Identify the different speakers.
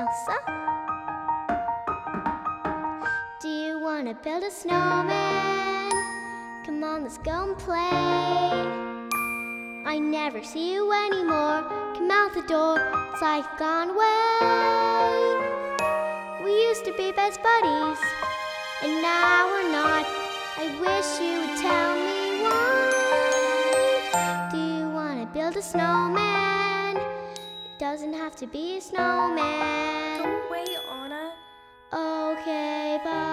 Speaker 1: Elsa. Do you wanna build a snowman? Come on, let's go and play. I never see you anymore. Come out the door, it's like you've gone away. We used to be best buddies, and now we're not. I wish you would tell me why. Do you wanna build a snowman? It doesn't have to be a snowman.
Speaker 2: Go away, Anna.
Speaker 1: Okay, bye.